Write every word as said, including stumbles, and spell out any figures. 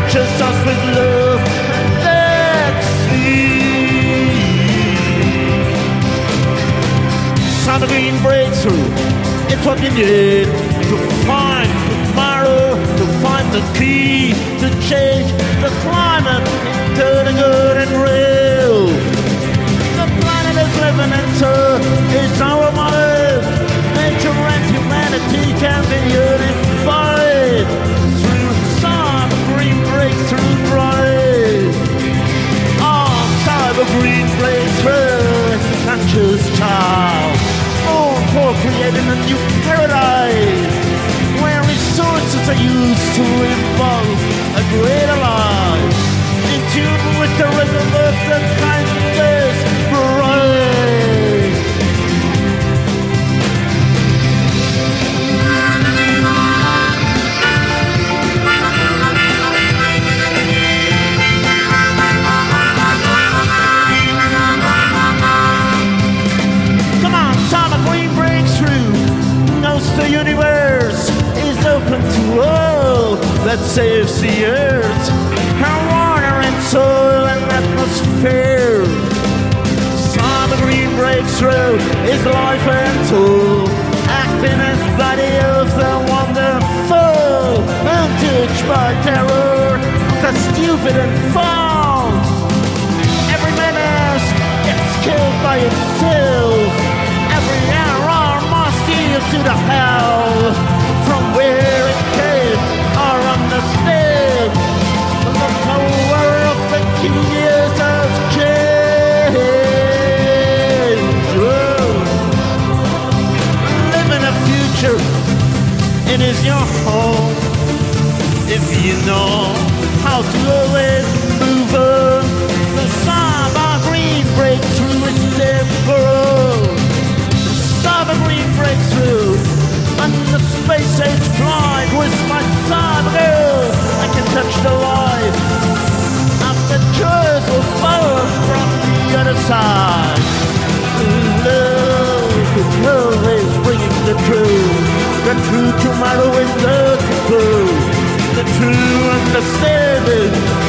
nurtures us with love. Let's see. Summer green breakthrough, it's what we need to find tomorrow, to find the key to change the climate into the good and real. The planet is living into, it's our mother. Nature and humanity can be unified through some green breakthrough drive. On cyber green breakthrough, it's the conscious child. All for creating a new paradise where resources are used to evolve a greater life. In tune with the rhythm of the kindness bride. Come on, time a green breakthrough. Knows the universe is open to all that saves the earth, her water and soil and atmosphere. Some green breakthrough is life and soul, acting as body of the wonderful, untouched by terror, the stupid and false. Every menace gets killed by itself. Every error must yield to the hell from where it came or understand the power of the genius of change. Whoa. Live in a future, it is your home if you know how to always move on. The cyber green breakthrough is there for all. The cyber green breakthrough and the space age flight with my cyber girl. I can touch the light after joys will follow from the other side. Love, love is bringing the truth. The true tomorrow is the true. The true understanding